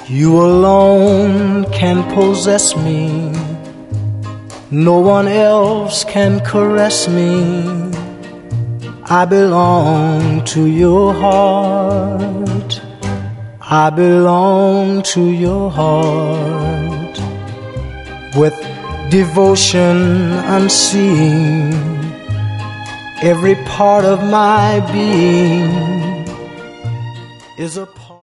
You alone can possess me, no one else can caress me. I belong to your heart, I belong to your heart. With devotion unseeing, every part of my being is a part